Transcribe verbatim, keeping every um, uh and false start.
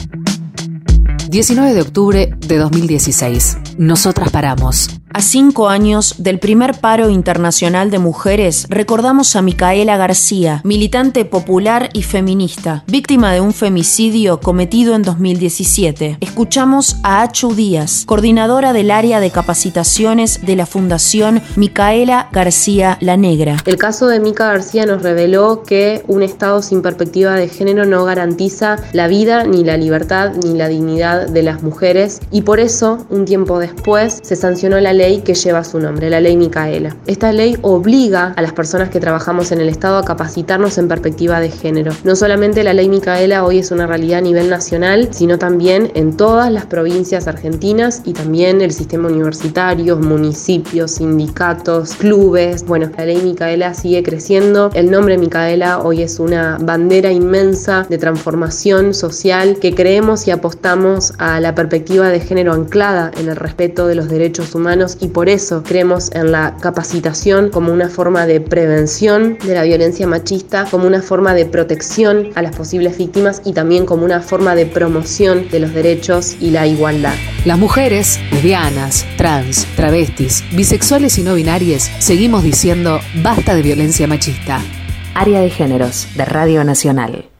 diecinueve de octubre de dos mil dieciséis. Nosotras paramos. A cinco años del primer paro internacional de mujeres, recordamos a Micaela García, militante popular y feminista, víctima de un femicidio cometido en dos mil diecisiete. Escuchamos a Achu Díaz, coordinadora del área de capacitaciones de la Fundación Micaela García La Negra. El caso de Mica García nos reveló que un Estado sin perspectiva de género no garantiza la vida, ni la libertad, ni la dignidad de las mujeres, y por eso, un tiempo después, se sancionó la ley que lleva su nombre, la ley Micaela. Esta ley obliga a las personas que trabajamos en el Estado a capacitarnos en perspectiva de género. No solamente la ley Micaela hoy es una realidad a nivel nacional, sino también en todas las provincias argentinas y también el sistema universitario, municipios, sindicatos, clubes. Bueno, la ley Micaela sigue creciendo. El nombre Micaela hoy es una bandera inmensa de transformación social que creemos y apostamos a la perspectiva de género anclada en el respeto de los derechos humanos, y por eso creemos en la capacitación como una forma de prevención de la violencia machista, como una forma de protección a las posibles víctimas y también como una forma de promoción de los derechos y la igualdad. Las mujeres, lesbianas, trans, travestis, bisexuales y no binarias seguimos diciendo basta de violencia machista. Área de Géneros de Radio Nacional.